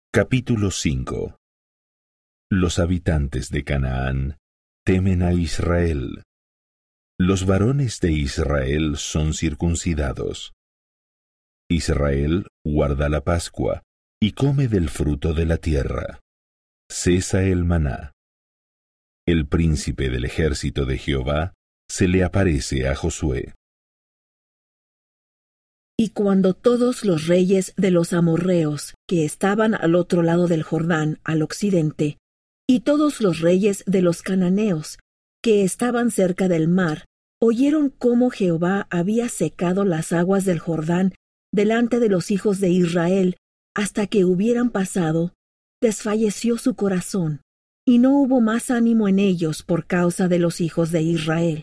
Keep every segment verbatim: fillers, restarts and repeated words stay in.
Capítulo cinco. Los habitantes de Canaán temen a Israel. Los varones de Israel son circuncidados. Israel guarda la Pascua y come del fruto de la tierra. Cesa el maná. El príncipe del ejército de Jehová se le aparece a Josué. Y cuando todos los reyes de los amorrheos, que estaban al otro lado del Jordán, al occidente, y todos los reyes de los cananeos, que estaban cerca del mar, oyeron cómo Jehová había secado las aguas del Jordán delante de los hijos de Israel, hasta que hubieran pasado, desfalleció su corazón, y no hubo más ánimo en ellos por causa de los hijos de Israel.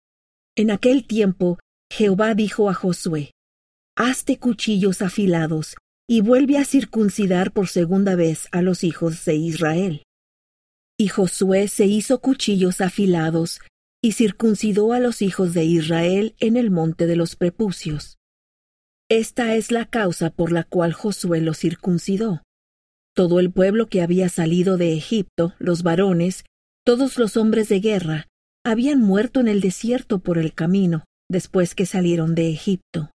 En aquel tiempo Jehová dijo a Josué: Hazte cuchillos afilados, y vuelve a circuncidar por segunda vez a los hijos de Israel. Y Josué se hizo cuchillos afilados, y circuncidó a los hijos de Israel en el monte de los prepucios. Esta es la causa por la cual Josué los circuncidó. Todo el pueblo que había salido de Egipto, los varones, todos los hombres de guerra, habían muerto en el desierto por el camino, después que salieron de Egipto.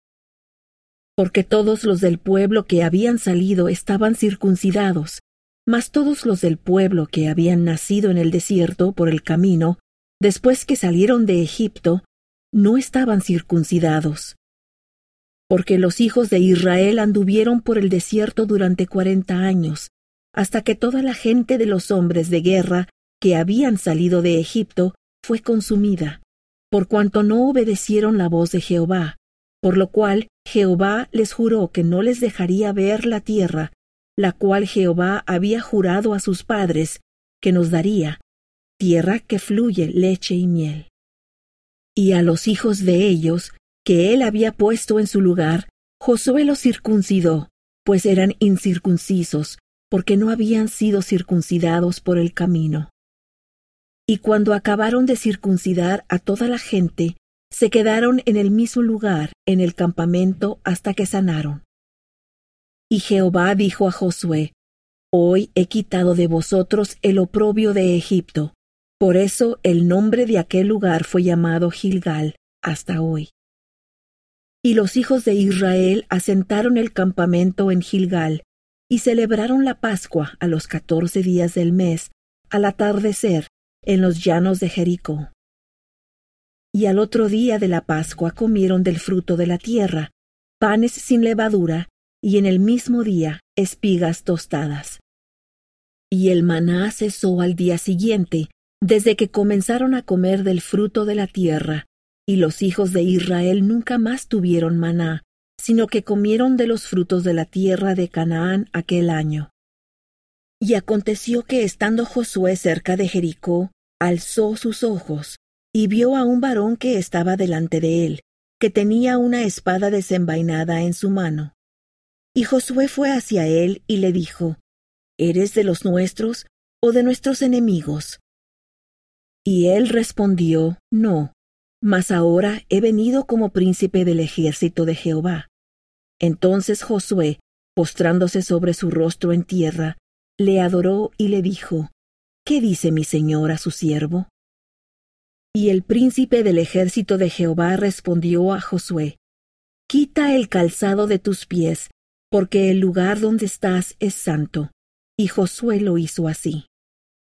Porque todos los del pueblo que habían salido estaban circuncidados, mas todos los del pueblo que habían nacido en el desierto por el camino, después que salieron de Egipto, no estaban circuncidados. Porque los hijos de Israel anduvieron por el desierto durante cuarenta años, hasta que toda la gente de los hombres de guerra que habían salido de Egipto fue consumida, por cuanto no obedecieron la voz de Jehová, por lo cual Jehová les juró que no les dejaría ver la tierra, la cual Jehová había jurado a sus padres que nos daría, tierra que fluye leche y miel. Y a los hijos de ellos, que él había puesto en su lugar, Josué los circuncidó, pues eran incircuncisos, porque no habían sido circuncidados por el camino. Y cuando acabaron de circuncidar a toda la gente, se quedaron en el mismo lugar, en el campamento, hasta que sanaron. Y Jehová dijo a Josué: Hoy he quitado de vosotros el oprobio de Egipto. Por eso el nombre de aquel lugar fue llamado Gilgal hasta hoy. Y los hijos de Israel asentaron el campamento en Gilgal, y celebraron la Pascua a los catorce días del mes, al atardecer, en los llanos de Jericó. Y al otro día de la Pascua comieron del fruto de la tierra, panes sin levadura, y en el mismo día espigas tostadas. Y el maná cesó al día siguiente, desde que comenzaron a comer del fruto de la tierra, y los hijos de Israel nunca más tuvieron maná, sino que comieron de los frutos de la tierra de Canaán aquel año. Y aconteció que estando Josué cerca de Jericó, alzó sus ojos, y vio a un varón que estaba delante de él, que tenía una espada desenvainada en su mano. Y Josué fue hacia él y le dijo: ¿Eres de los nuestros o de nuestros enemigos? Y él respondió: No, mas ahora he venido como príncipe del ejército de Jehová. Entonces Josué, postrándose sobre su rostro en tierra, le adoró y le dijo: ¿Qué dice mi señor a su siervo? Y el príncipe del ejército de Jehová respondió a Josué: Quita el calzado de tus pies, porque el lugar donde estás es santo. Y Josué lo hizo así.